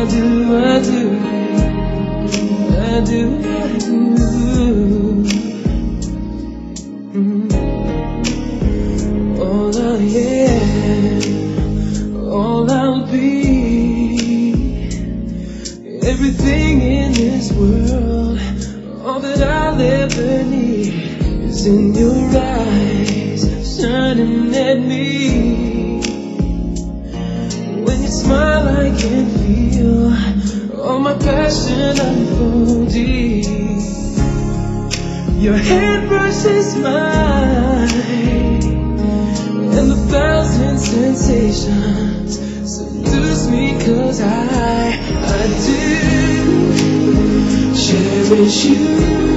All I am, all I'll be, everything in this world, all that I'll ever need is in your eyes, shining at me. When you smile I can feel all my passion unfolding. Your hand brushes mine, and the thousand sensations seduce me, 'cause I do cherish you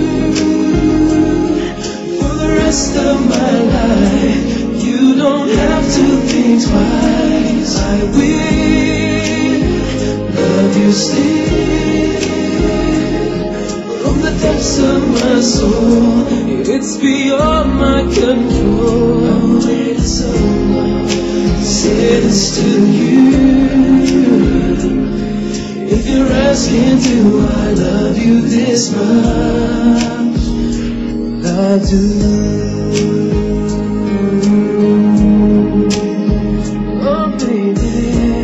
for the rest of my life. You don't have to think twice. I will love you still from the depths of my soul. It's beyond my control. I waited so long to say this to you. If you're asking, do I love you this much? I do. Oh baby,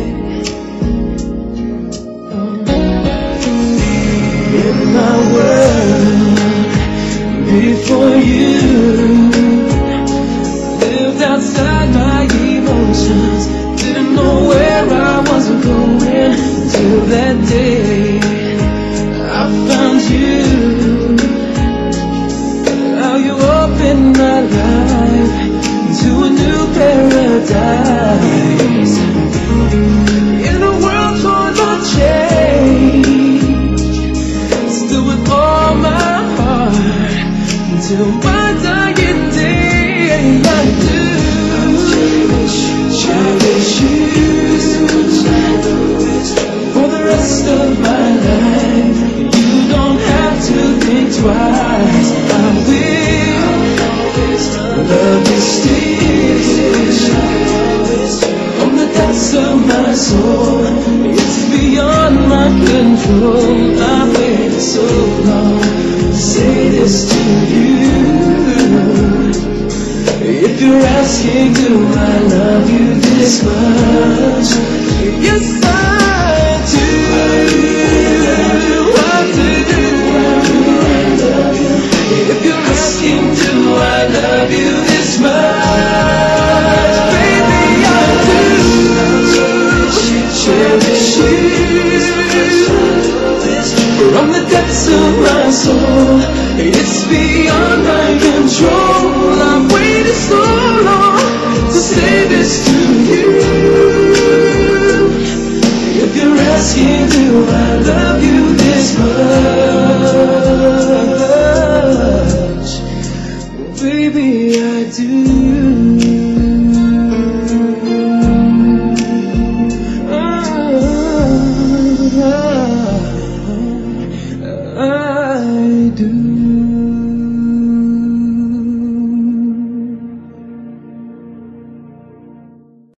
in my world before you, lived outside my emotions, didn't know where I was going, till that day I found you. How you opened my life to a new paradise, in a world torn by change, still with all my heart till my dying day. I do cherish you for the rest of my life. You don't have to think twice. I will love you still from the depths of my soul. It's beyond my control. I waited so long to say this to you. If you're asking, do I love you this much? Yes, I do. I do. If you're asking, do I love you this much? Baby, I do. Cherish you from the depths of my soul. It's beyond my control.